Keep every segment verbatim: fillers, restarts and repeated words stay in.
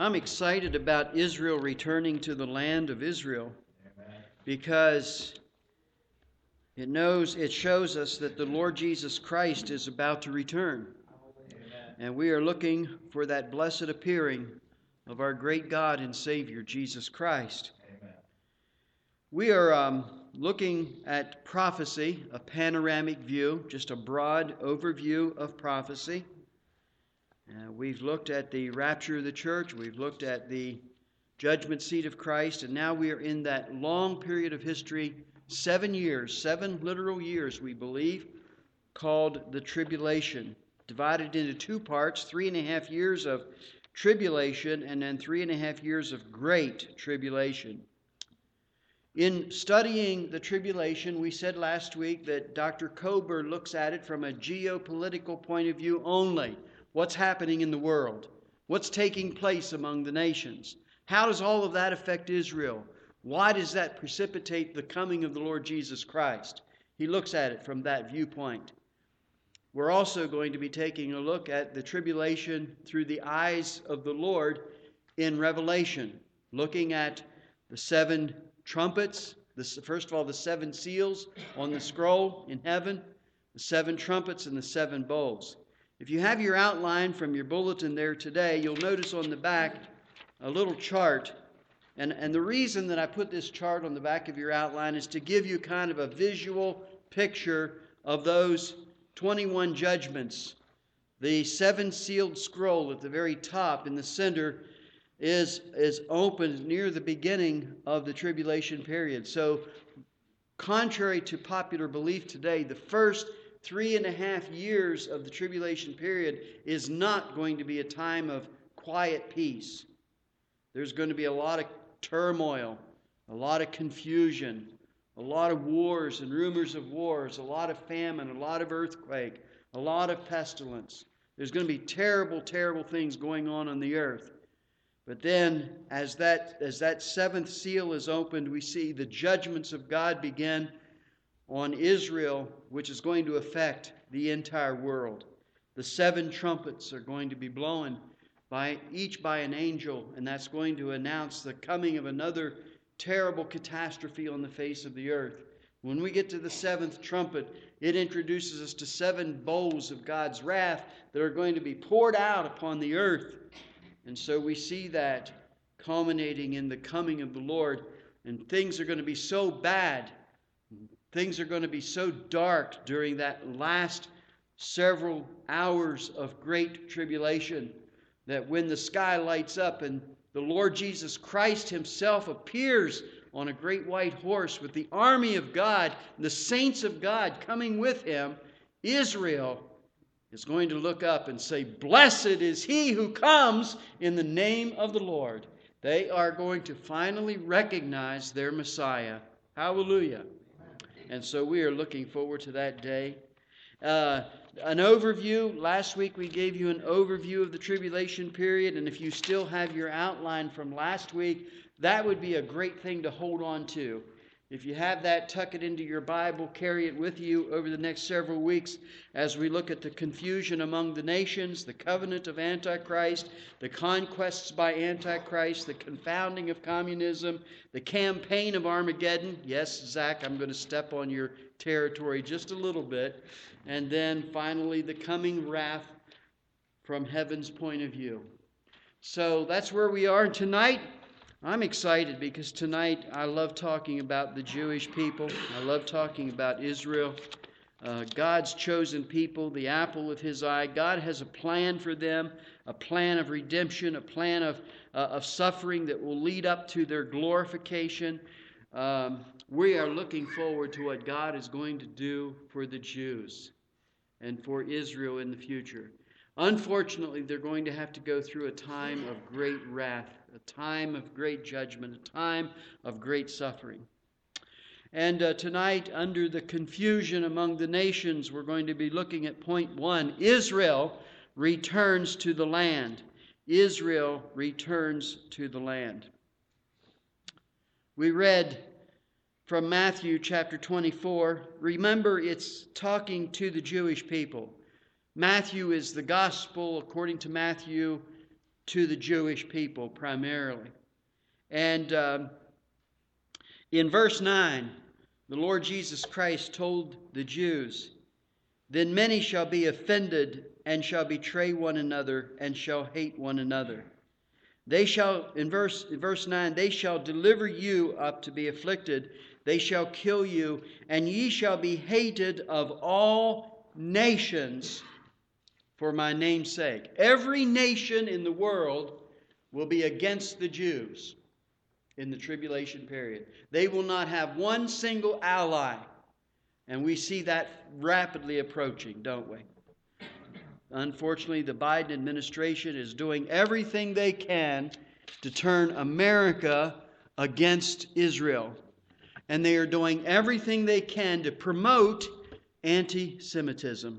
I'm excited about Israel returning to the land of Israel because it knows, it shows us that the Lord Jesus Christ is about to return. And we are looking for that blessed appearing of our great God and Savior, Jesus Christ. We are um, looking at prophecy, a panoramic view, just a broad overview of prophecy. Uh, we've looked at the rapture of the church, we've looked at the judgment seat of Christ, and now we are in that long period of history, seven years, seven literal years, we believe, called the tribulation, divided into two parts, three and a half years of tribulation and then three and a half years of great tribulation. In studying the tribulation, we said last week that Doctor Kober looks at it from a geopolitical point of view only. What's happening in the world? What's taking place among the nations? How does all of that affect Israel? Why does that precipitate the coming of the Lord Jesus Christ? He looks at it from that viewpoint. We're also going to be taking a look at the tribulation through the eyes of the Lord in Revelation, looking at the seven trumpets, the, first of all, the seven seals on the scroll in heaven, the seven trumpets and the seven bowls. If you have your outline from your bulletin there today, you'll notice on the back a little chart. And, and the reason that I put this chart on the back of your outline is to give you kind of a visual picture of those twenty-one judgments. The seven sealed scroll at the very top in the center is, is opened near the beginning of the tribulation period. So, contrary to popular belief today, the first three and a half years of the tribulation period is not going to be a time of quiet peace. There's going to be a lot of turmoil, a lot of confusion, a lot of wars and rumors of wars, a lot of famine, a lot of earthquake, a lot of pestilence. There's going to be terrible, terrible things going on on the earth. But then, as that, as that seventh seal is opened, we see the judgments of God begin on Israel, which is going to affect the entire world. The seven trumpets are going to be blown by each by an angel, and that's going to announce the coming of another terrible catastrophe on the face of the earth. When we get to the seventh trumpet, it introduces us to seven bowls of God's wrath that are going to be poured out upon the earth. And so we see that culminating in the coming of the Lord, and things are going to be so bad, things are going to be so dark during that last several hours of great tribulation that when the sky lights up and the Lord Jesus Christ himself appears on a great white horse with the army of God and the saints of God coming with him, Israel is going to look up and say, "Blessed is he who comes in the name of the Lord." They are going to finally recognize their Messiah. Hallelujah. And so we are looking forward to that day. Uh, an overview. Last week we gave you an overview of the tribulation period. And if you still have your outline from last week, that would be a great thing to hold on to. If you have that, tuck it into your Bible, carry it with you over the next several weeks as we look at the confusion among the nations, the covenant of Antichrist, the conquests by Antichrist, the confounding of communism, the campaign of Armageddon. Yes, Zach, I'm going to step on your territory just a little bit. And then finally, the coming wrath from heaven's point of view. So that's where we are tonight. I'm excited because tonight I love talking about the Jewish people. I love talking about Israel, uh, God's chosen people, the apple of his eye. God has a plan for them, a plan of redemption, a plan of, uh, of suffering that will lead up to their glorification. Um, we are looking forward to what God is going to do for the Jews and for Israel in the future. Unfortunately, they're going to have to go through a time of great wrath, a time of great judgment, a time of great suffering. And uh, tonight, under the confusion among the nations, we're going to be looking at point one. Israel returns to the land. Israel returns to the land. We read from Matthew chapter twenty-four. Remember, it's talking to the Jewish people. Matthew is the gospel, according to Matthew, to the Jewish people primarily. And um, in verse nine, the Lord Jesus Christ told the Jews, "Then many shall be offended and shall betray one another and shall hate one another. They shall," in verse, in verse nine, "they shall deliver you up to be afflicted. They shall kill you, and ye shall be hated of all nations for my name's sake." Every nation in the world will be against the Jews in the tribulation period. They will not have one single ally. And we see that rapidly approaching, don't we? Unfortunately, the Biden administration is doing everything they can to turn America against Israel. And they are doing everything they can to promote anti-Semitism.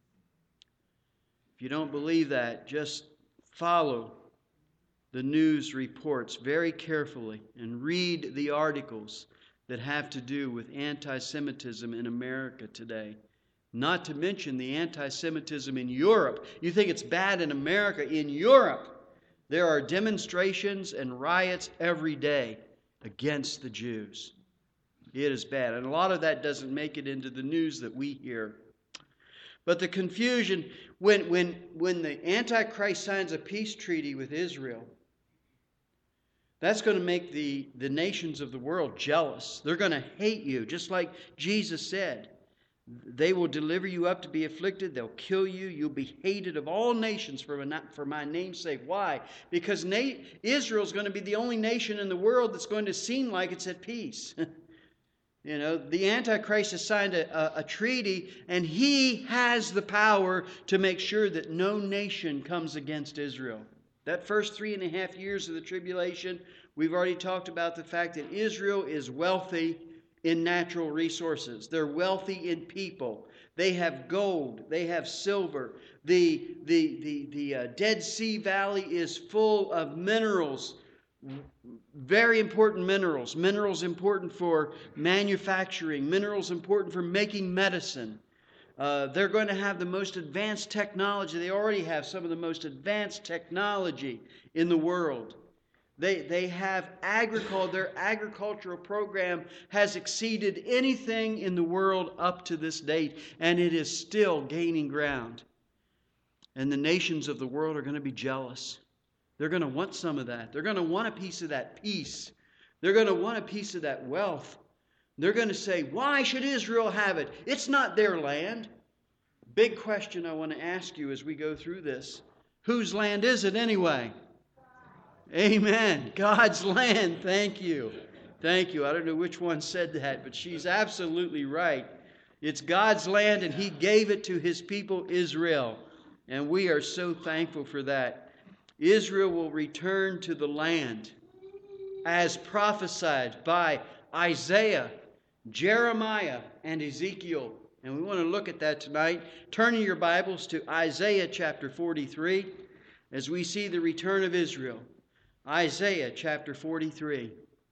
If you don't believe that, just follow the news reports very carefully and read the articles that have to do with anti-Semitism in America today. Not to mention the anti-Semitism in Europe. You think it's bad in America. In Europe, there are demonstrations and riots every day against the Jews. It is bad. And a lot of that doesn't make it into the news that we hear. But the confusion, when, when, when the Antichrist signs a peace treaty with Israel, that's going to make the, the nations of the world jealous. They're going to hate you, just like Jesus said. They will deliver you up to be afflicted. They'll kill you. You'll be hated of all nations for my, for my name's sake. Why? Because na- Israel's going to be the only nation in the world that's going to seem like it's at peace. You know, the Antichrist has signed a, a, a treaty, and he has the power to make sure that no nation comes against Israel. That first three and a half years of the tribulation, we've already talked about the fact that Israel is wealthy in natural resources. They're wealthy in people. They have gold. They have silver. The, the, the, the uh, Dead Sea Valley is full of minerals. Very important minerals. Minerals important for manufacturing. Minerals important for making medicine. Uh, they're going to have the most advanced technology. They already have some of the most advanced technology in the world. They, they have agriculture. Their agricultural program has exceeded anything in the world up to this date, and it is still gaining ground. And the nations of the world are going to be jealous. They're going to want some of that. They're going to want a piece of that peace. They're going to want a piece of that wealth. They're going to say, why should Israel have it? It's not their land. Big question I want to ask you as we go through this. Whose land is it anyway? Amen. God's land. Thank you. Thank you. I don't know which one said that, but she's absolutely right. It's God's land, and He gave it to His people Israel. And we are so thankful for that. Israel will return to the land as prophesied by Isaiah, Jeremiah, and Ezekiel. And we want to look at that tonight. Turn in your Bibles to Isaiah chapter forty-three as we see the return of Israel. Isaiah chapter forty-three.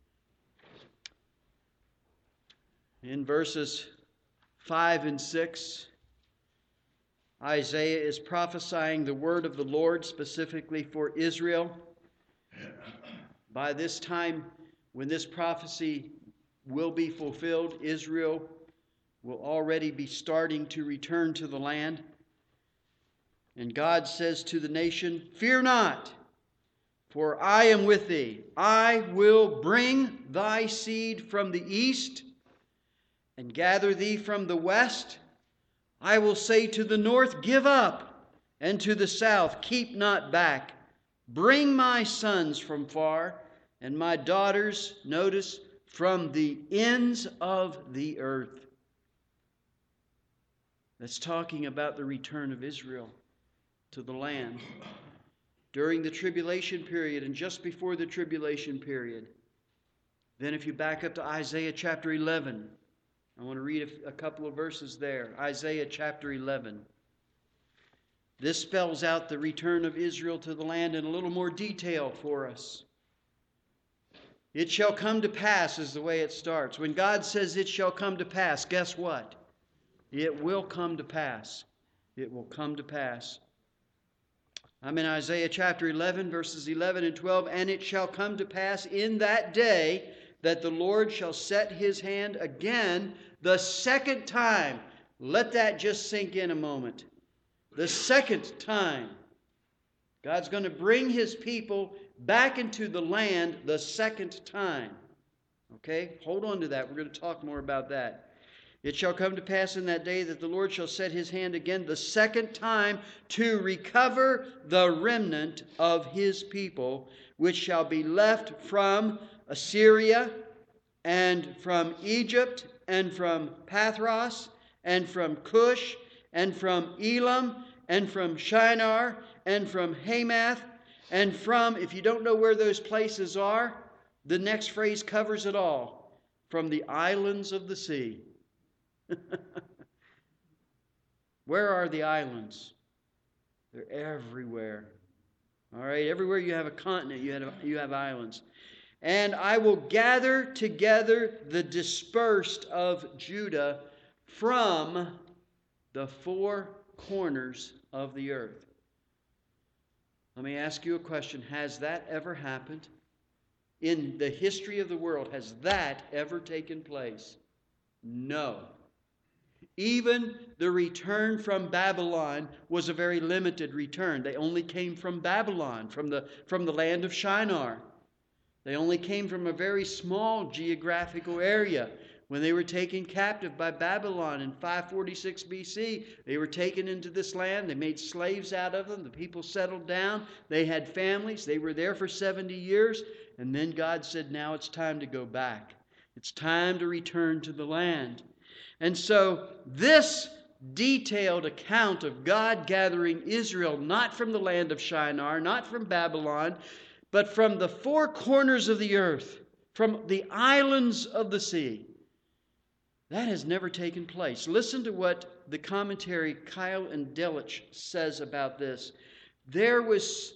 In verses five and six, Isaiah is prophesying the word of the Lord specifically for Israel. By this time, when this prophecy will be fulfilled, Israel will already be starting to return to the land. And God says to the nation, "Fear not, for I am with thee. I will bring thy seed from the east and gather thee from the west. I will say to the north, give up, and to the south, keep not back. Bring my sons from far, and my daughters," notice, "from the ends of the earth." That's talking about the return of Israel to the land during the tribulation period and just before the tribulation period. Then if you back up to Isaiah chapter eleven, I want to read a, a couple of verses there. Isaiah chapter eleven. This spells out the return of Israel to the land in a little more detail for us. It shall come to pass is the way it starts. When God says it shall come to pass, guess what? It will come to pass. It will come to pass. I'm in Isaiah chapter eleven, verses eleven and twelve. And it shall come to pass in that day that the Lord shall set his hand again the second time. Let that just sink in a moment. The second time. God's going to bring his people back into the land the second time. Okay? Hold on to that. We're going to talk more about that. It shall come to pass in that day that the Lord shall set his hand again the second time to recover the remnant of his people, which shall be left from Assyria and from Egypt and from Pathros and from Cush and from Elam and from Shinar and from Hamath and from, if you don't know where those places are, the next phrase covers it all, from the islands of the sea. Where are the islands? They're everywhere. All right, everywhere you have a continent, you have, you have islands. And I will gather together the dispersed of Judah from the four corners of the earth. Let me ask you a question. Has that ever happened? In the history of the world, has that ever taken place? No. Even the return from Babylon was a very limited return. They only came from Babylon, from the, from the land of Shinar. They only came from a very small geographical area. When they were taken captive by Babylon in five forty-six B C, they were taken into this land. They made slaves out of them. The people settled down. They had families. They were there for seventy years. And then God said, now it's time to go back. It's time to return to the land. And so this detailed account of God gathering Israel, not from the land of Shinar, not from Babylon, but from the four corners of the earth, from the islands of the sea, that has never taken place. Listen to what the commentary Keil and Delitzsch says about this. There was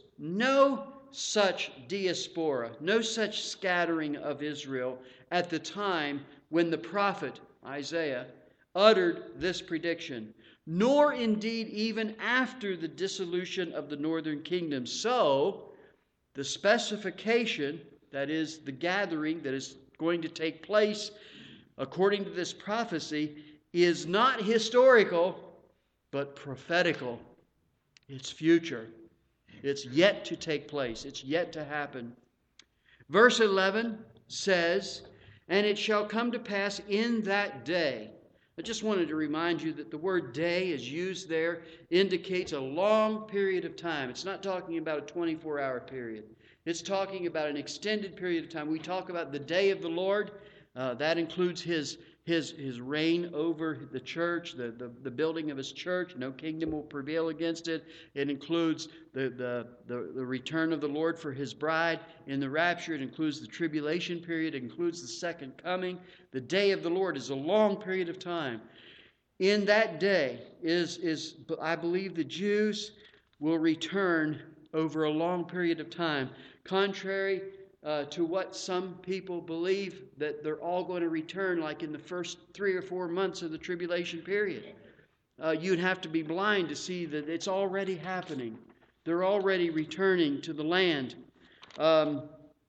no such diaspora, no such scattering of Israel at the time when the prophet Isaiah uttered this prediction, nor indeed even after the dissolution of the northern kingdom. So, the specification, that is, the gathering that is going to take place according to this prophecy, is not historical, but prophetical. It's future. It's yet to take place. It's yet to happen. Verse eleven says, and it shall come to pass in that day. I just wanted to remind you that the word day is used there indicates a long period of time. It's not talking about a twenty-four hour period. It's talking about an extended period of time. We talk about the day of the Lord. Uh, that includes his, his, his reign over the church, the, the, the building of his church. No kingdom will prevail against it. It includes the, the, the, the return of the Lord for his bride in the rapture. It includes the tribulation period. It includes the second coming. The day of the Lord is a long period of time. In that day is, is I believe the Jews will return over a long period of time. Contrary Uh, to what some people believe, that they're all going to return like in the first three or four months of the tribulation period. Uh, you'd have to be blind to see that it's already happening. They're already returning to the land. Um,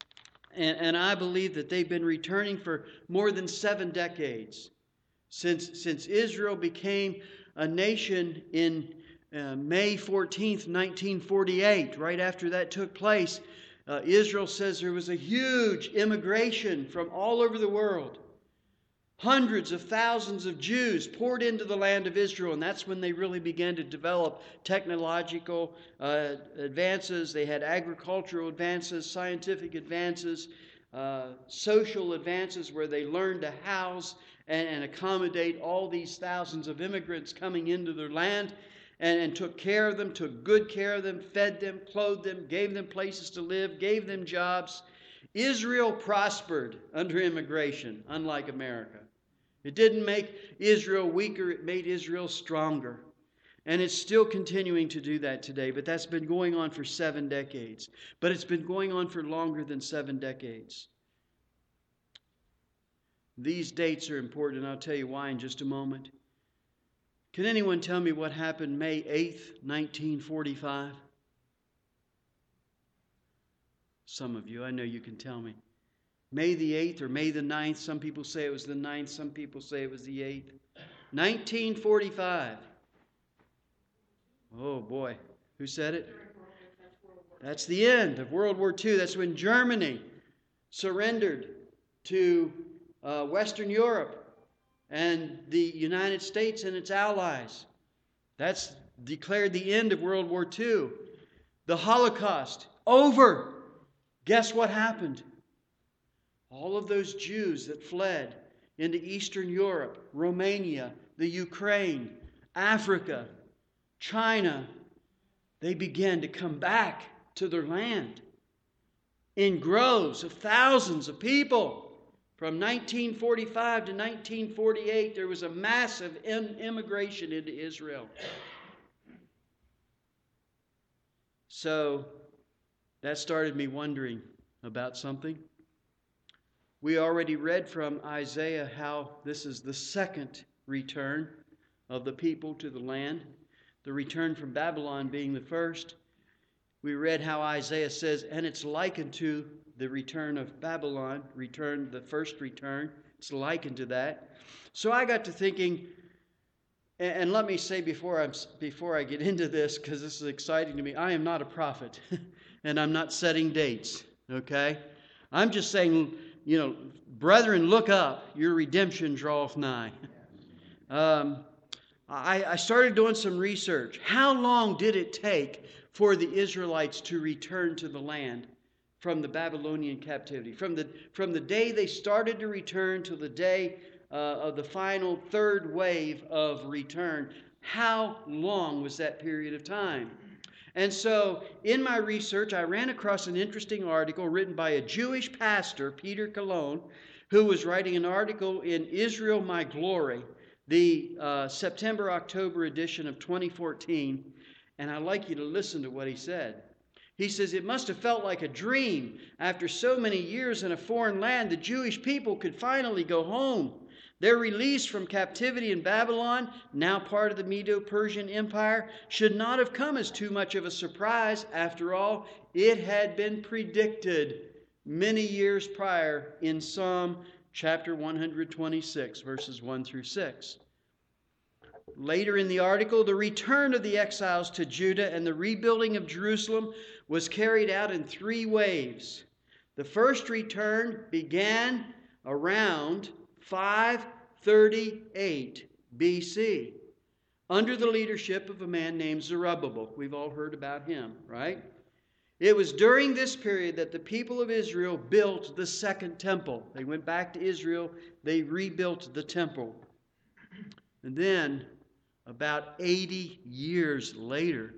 and, and I believe that they've been returning for more than seven decades. Since, since Israel became a nation in uh, May fourteenth, nineteen forty-eight, right after that took place, Uh, Israel says there was a huge immigration from all over the world. Hundreds of thousands of Jews poured into the land of Israel, and that's when they really began to develop technological uh, advances. They had agricultural advances, scientific advances, uh, social advances where they learned to house and, and accommodate all these thousands of immigrants coming into their land. And, and took care of them, took good care of them, fed them, clothed them, gave them places to live, gave them jobs. Israel prospered under immigration, unlike America. It didn't make Israel weaker, it made Israel stronger. And it's still continuing to do that today, but that's been going on for seven decades. But it's been going on for longer than seven decades. These dates are important, and I'll tell you why in just a moment. Can anyone tell me what happened May eighth, nineteen forty-five? some of you. I know you can tell me. May the eighth or May the ninth. Some people say it was the ninth. Some people say it was the eighth. nineteen forty-five. Oh boy. Who said it? That's the end of World War Two. That's when Germany surrendered to uh, Western Europe and the United States and its allies. That's declared the end of World War Two. The Holocaust, over. Guess what happened? All of those Jews that fled into Eastern Europe, Romania, the Ukraine, Africa, China, they began to come back to their land in groves of thousands of people. From nineteen forty-five to nineteen forty-eight, there was a massive immigration into Israel. So that started me wondering about something. We already read from Isaiah how this is the second return of the people to the land, the return from Babylon being the first. We read how Isaiah says, and it's likened to the return of Babylon, return, the first return. It's likened to that. So I got to thinking, and let me say before I'm before I get into this, because this is exciting to me, I am not a prophet, and I'm not setting dates, okay? I'm just saying, you know, brethren, look up, your redemption draweth nigh. Um, I, I started doing some research. How long did it take for the Israelites to return to the land from the Babylonian captivity? From the, from the day they started to return to the day uh, of the final third wave of return, how long was that period of time? And so in my research, I ran across an interesting article written by a Jewish pastor, Peter Cologne, who was writing an article in Israel My Glory, the uh, September-October edition of twenty fourteen. And I'd like you to listen to what he said. He says, it must have felt like a dream. After so many years in a foreign land, the Jewish people could finally go home. Their release from captivity in Babylon, now part of the Medo-Persian Empire, should not have come as too much of a surprise. After all, it had been predicted many years prior in Psalm chapter one hundred twenty-six, verses one through six. Later in the article, the return of the exiles to Judah and the rebuilding of Jerusalem was carried out in three waves. The first return began around five thirty-eight B C under the leadership of a man named Zerubbabel. We've all heard about him, right? It was during this period that the people of Israel built the second temple. They went back to Israel. They rebuilt the temple. And then, about eighty years later,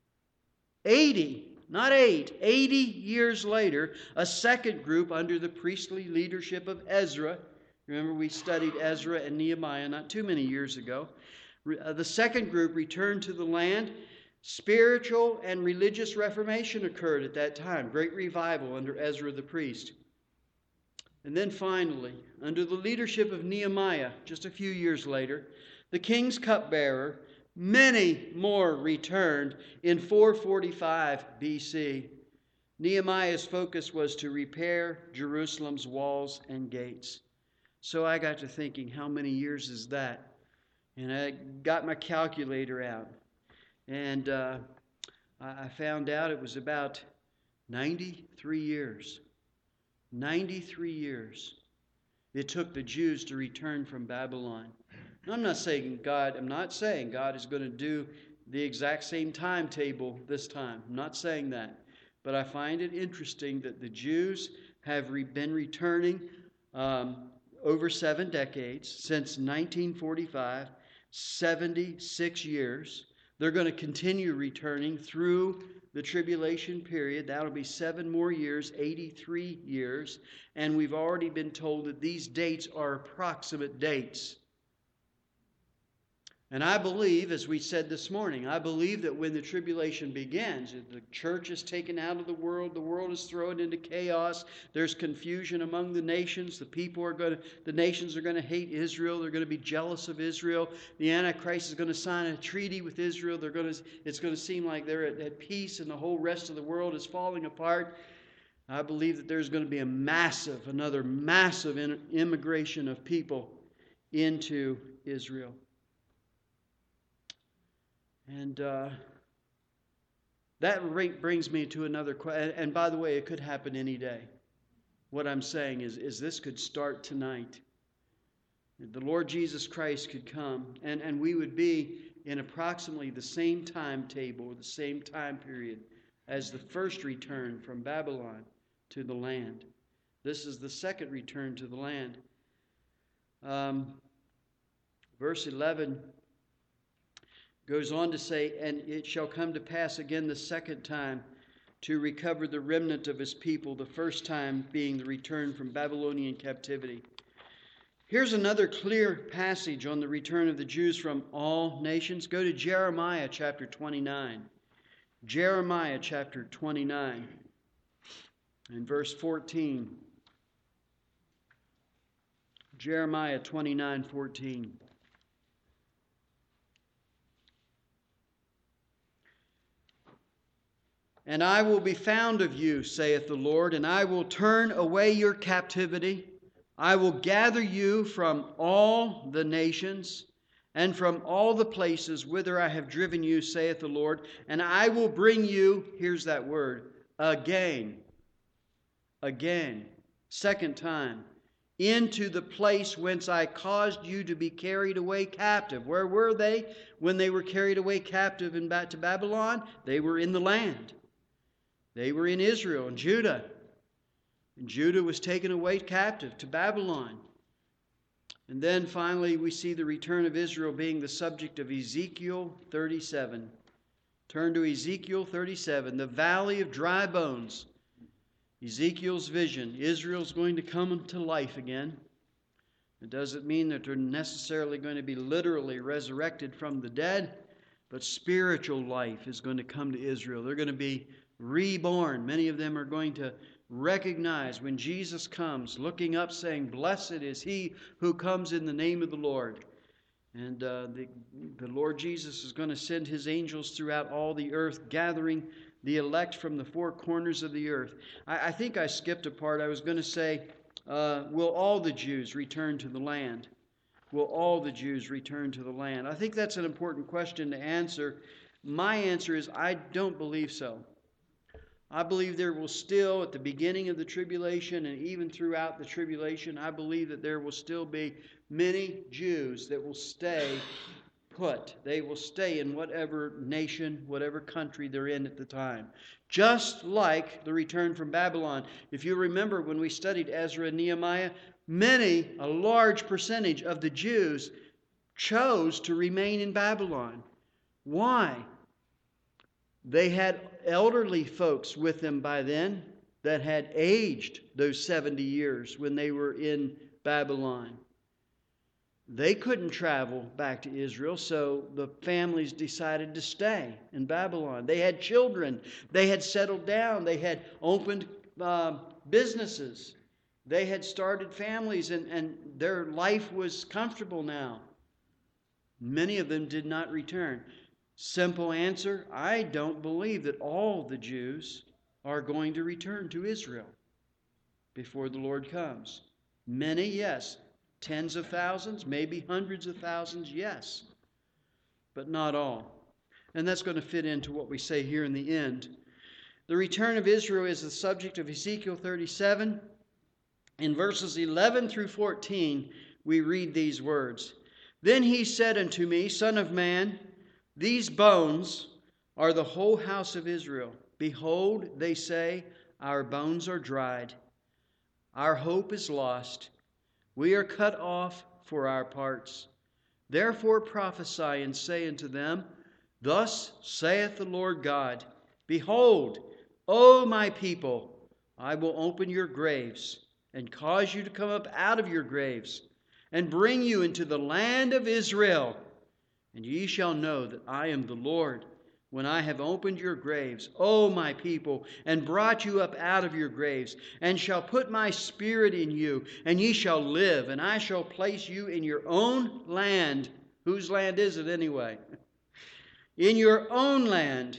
eighty, not eight, eighty years later, a second group under the priestly leadership of Ezra. Remember, we studied Ezra and Nehemiah not too many years ago. The second group returned to the land. Spiritual and religious reformation occurred at that time. Great revival under Ezra the priest. And then finally, under the leadership of Nehemiah, just a few years later, the king's cupbearer, many more returned in four forty-five B C. Nehemiah's focus was to repair Jerusalem's walls and gates. So I got to thinking, how many years is that? And I got my calculator out. And uh, I found out it was about ninety-three years. ninety-three years it took the Jews to return from Babylon. Now, I'm not saying God, I'm not saying God is going to do the exact same timetable this time. I'm not saying that. But I find it interesting that the Jews have re- been returning um, over seven decades, since nineteen forty-five, seventy-six years. They're going to continue returning through the tribulation period. That'll be seven more years, eighty-three years. And we've already been told that these dates are approximate dates. And I believe, as we said this morning, I believe that when the tribulation begins, the church is taken out of the world, the world is thrown into chaos, there's confusion among the nations, the people are going to, the nations are going to hate Israel, they're going to be jealous of Israel, the Antichrist is going to sign a treaty with Israel, they're going to, it's going to seem like they're at, at peace and the whole rest of the world is falling apart. I believe that there's going to be a massive, another massive immigration of people into Israel. And uh, that brings me to another question. And by the way, it could happen any day. What I'm saying is, is this could start tonight. The Lord Jesus Christ could come, and, and we would be in approximately the same timetable, the same time period as the first return from Babylon to the land. This is the second return to the land. Um, verse eleven goes on to say, and it shall come to pass again the second time to recover the remnant of his people, the first time being the return from Babylonian captivity. Here's another clear passage on the return of the Jews from all nations. Go to Jeremiah chapter twenty-nine. Jeremiah chapter twenty-nine and verse fourteen. Jeremiah twenty-nine, fourteen. And I will be found of you, saith the Lord, and I will turn away your captivity. I will gather you from all the nations and from all the places whither I have driven you, saith the Lord, and I will bring you, here's that word, again, again, second time, into the place whence I caused you to be carried away captive. Where were they when they were carried away captive and back to Babylon? They were in the land. They were in Israel and Judah. And Judah was taken away captive to Babylon. And then finally we see the return of Israel being the subject of Ezekiel thirty-seven. Turn to Ezekiel thirty-seven, the valley of dry bones. Ezekiel's vision. Israel's going to come to life again. It doesn't mean that they're necessarily going to be literally resurrected from the dead, but spiritual life is going to come to Israel. They're going to be reborn. Many of them are going to recognize when Jesus comes, looking up saying, "Blessed is he who comes in the name of the Lord." And uh, the, the Lord Jesus is going to send his angels throughout all the earth, gathering the elect from the four corners of the earth. I, I think I skipped a part. I was going to say, uh, will all the Jews return to the land? Will all the Jews return to the land? I think that's an important question to answer. My answer is, I don't believe so. I believe there will still, at the beginning of the tribulation and even throughout the tribulation, I believe that there will still be many Jews that will stay put. They will stay in whatever nation, whatever country they're in at the time. Just like the return from Babylon. If you remember when we studied Ezra and Nehemiah, many, a large percentage of the Jews chose to remain in Babylon. Why? They had elderly folks with them by then that had aged those seventy years when they were in Babylon. They couldn't travel back to Israel, so the families decided to stay in Babylon. They had children. They had settled down. They had opened uh, businesses. They had started families, and, and their life was comfortable now. Many of them did not return. Simple answer, I don't believe that all the Jews are going to return to Israel before the Lord comes. Many, yes. Tens of thousands, maybe hundreds of thousands, yes. But not all. And that's going to fit into what we say here in the end. The return of Israel is the subject of Ezekiel thirty-seven. In verses eleven through fourteen, we read these words. Then he said unto me, Son of man, these bones are the whole house of Israel. Behold, they say, our bones are dried. Our hope is lost. We are cut off for our parts. Therefore prophesy and say unto them, Thus saith the Lord God, Behold, O my people, I will open your graves and cause you to come up out of your graves and bring you into the land of Israel. And ye shall know that I am the Lord, when I have opened your graves, O my people, and brought you up out of your graves, and shall put my spirit in you, and ye shall live, and I shall place you in your own land. Whose land is it anyway? In your own land,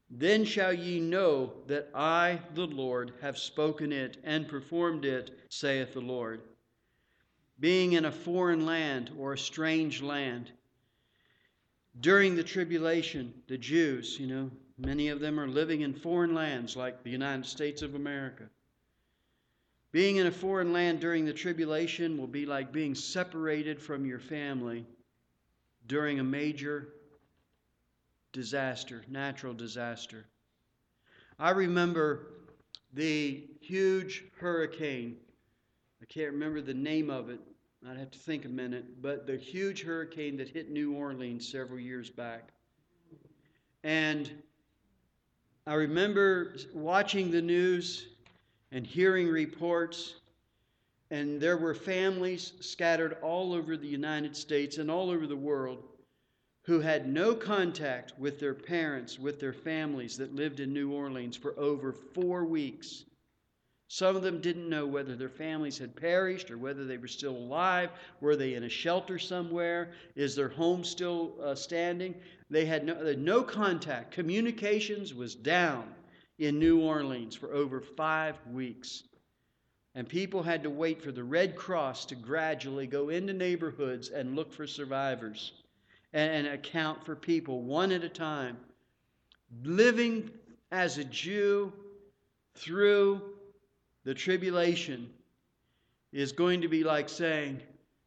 Then shall ye know that I, the Lord, have spoken it and performed it, saith the Lord. Being in a foreign land or a strange land, during the tribulation, the Jews, you know, many of them are living in foreign lands like the United States of America. Being in a foreign land during the tribulation will be like being separated from your family during a major disaster, natural disaster. I remember the huge hurricane. I can't remember the name of it. I'd have to think a minute. But the huge hurricane that hit New Orleans several years back. And I remember watching the news and hearing reports. And there were families scattered all over the United States and all over the world who had no contact with their parents, with their families that lived in New Orleans for over four weeks. Some of them didn't know whether their families had perished or whether they were still alive. Were they in a shelter somewhere? Is their home still uh, standing? They had no, they had no contact. Communications was down in New Orleans for over five weeks. And people had to wait for the Red Cross to gradually go into neighborhoods and look for survivors and account for people one at a time. Living as a Jew through the tribulation is going to be like saying,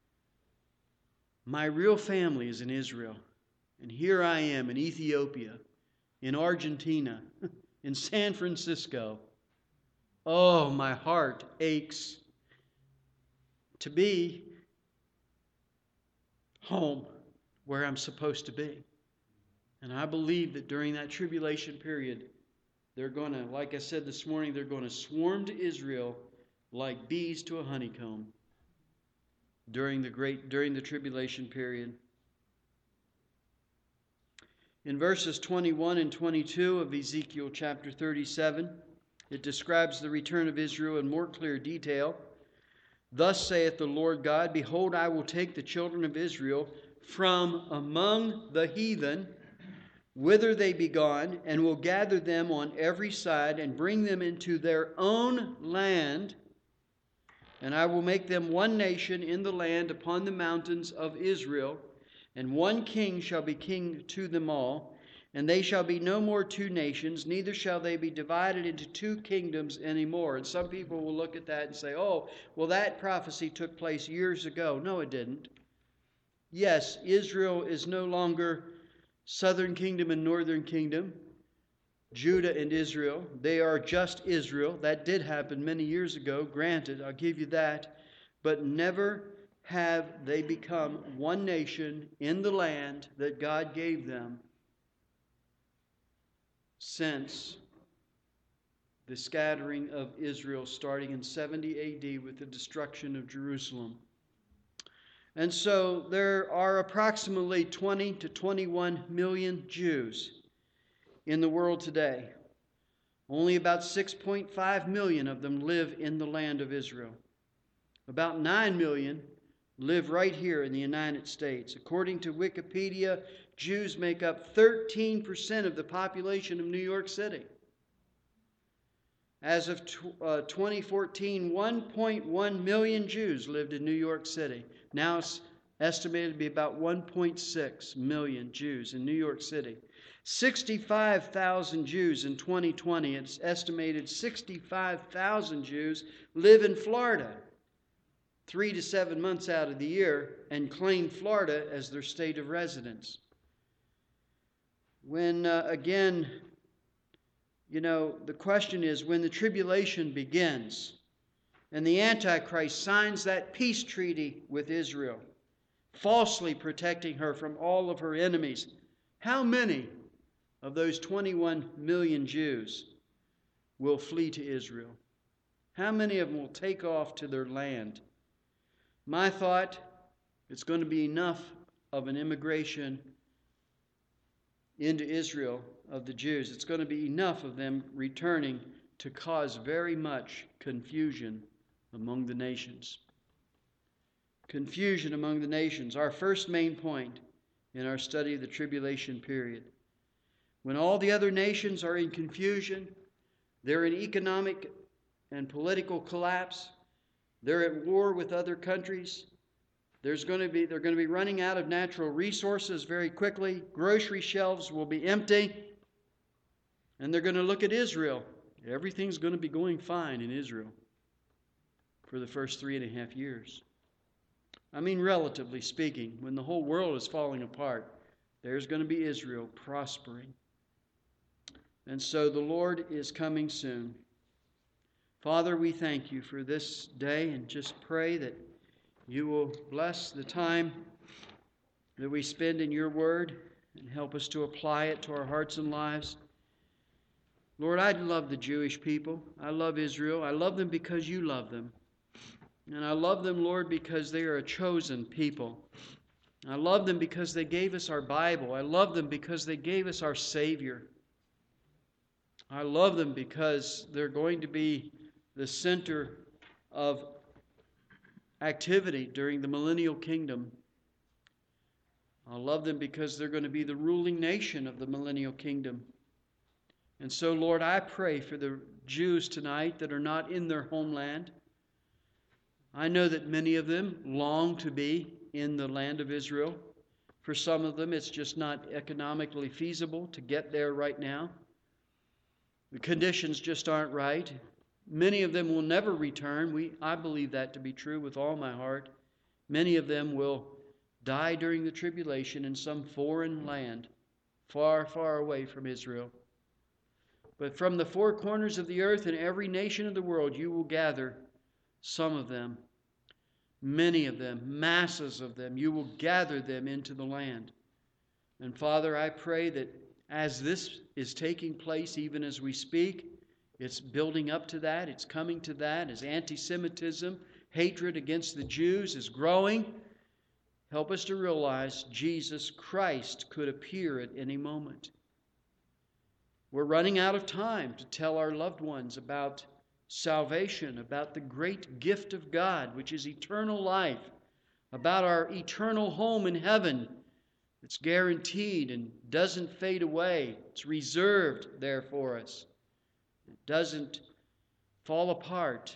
my real family is in Israel, and here I am in Ethiopia, in Argentina, in San Francisco. Oh, my heart aches to be home where I'm supposed to be. And I believe that during that tribulation period, they're going to, like I said this morning, they're going to swarm to Israel like bees to a honeycomb during the great during the tribulation period. In verses twenty-one and twenty-two of Ezekiel chapter thirty-seven, it describes the return of Israel in more clear detail. Thus saith the Lord God, behold, I will take the children of Israel from among the heathen, whither they be gone, and will gather them on every side, and bring them into their own land. And I will make them one nation in the land upon the mountains of Israel, and one king shall be king to them all. And they shall be no more two nations, neither shall they be divided into two kingdoms anymore. And some people will look at that and say, oh, well, that prophecy took place years ago. No, it didn't. Yes, Israel is no longer southern kingdom and northern kingdom, Judah and Israel. They are just Israel. That did happen many years ago, granted, I'll give you that. But never have they become one nation in the land that God gave them since the scattering of Israel starting in seventy A D with the destruction of Jerusalem. And so there are approximately twenty to twenty-one million Jews in the world today. Only about six point five million of them live in the land of Israel. About nine million live right here in the United States. According to Wikipedia, Jews make up thirteen percent of the population of New York City. As of uh, twenty fourteen, one point one million Jews lived in New York City. Now it's estimated to be about one point six million Jews in New York City. sixty-five thousand Jews in twenty twenty. It's estimated sixty-five thousand Jews live in Florida three to seven months out of the year and claim Florida as their state of residence. When, uh, again, you know, the question is, when the tribulation begins and the Antichrist signs that peace treaty with Israel, falsely protecting her from all of her enemies, how many of those twenty-one million Jews will flee to Israel? How many of them will take off to their land? My thought, it's going to be enough of an immigration into Israel of the Jews. It's going to be enough of them returning to cause very much confusion among the nations. Confusion among the nations. Our first main point in our study of the tribulation period. When all the other nations are in confusion, they're in economic and political collapse, they're at war with other countries, there's going to be, they're going to be running out of natural resources very quickly, grocery shelves will be empty, and they're going to look at Israel. Everything's going to be going fine in Israel for the first three and a half years. I mean, relatively speaking, when the whole world is falling apart, there's going to be Israel prospering. And so the Lord is coming soon. Father, we thank you for this day and just pray that you will bless the time that we spend in your word and help us to apply it to our hearts and lives. Lord, I love the Jewish people. I love Israel. I love them because you love them. And I love them, Lord, because they are a chosen people. I love them because they gave us our Bible. I love them because they gave us our Savior. I love them because they're going to be the center of activity during the millennial kingdom. I love them because they're going to be the ruling nation of the millennial kingdom. And so, Lord, I pray for the Jews tonight that are not in their homeland. I know that many of them long to be in the land of Israel. For some of them, it's just not economically feasible to get there right now. The conditions just aren't right. Many of them will never return. We, I believe that to be true with all my heart. Many of them will die during the tribulation in some foreign land, far, far away from Israel. But from the four corners of the earth and every nation of the world, you will gather some of them, many of them, masses of them. You will gather them into the land. And Father, I pray that as this is taking place, even as we speak, it's building up to that, it's coming to that, as anti-Semitism, hatred against the Jews is growing. Help us to realize Jesus Christ could appear at any moment. We're running out of time to tell our loved ones about salvation, about the great gift of God, which is eternal life, about our eternal home in heaven. It's guaranteed and doesn't fade away. It's reserved there for us. It doesn't fall apart.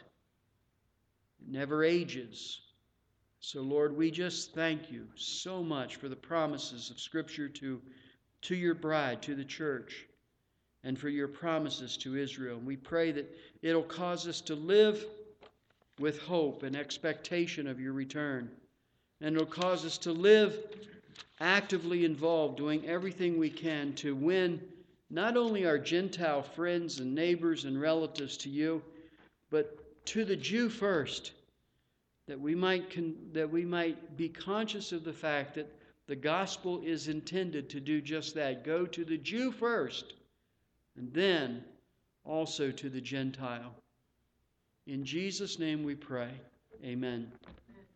It never ages. So, Lord, we just thank you so much for the promises of Scripture to, to your bride, to the church, and for your promises to Israel. We pray that it'll cause us to live with hope and expectation of your return. And it'll cause us to live actively involved, doing everything we can to win not only our Gentile friends and neighbors and relatives to you, but to the Jew first, that we might con- that we might be conscious of the fact that the gospel is intended to do just that. Go to the Jew first, and then also to the Gentile. In Jesus' name we pray. Amen.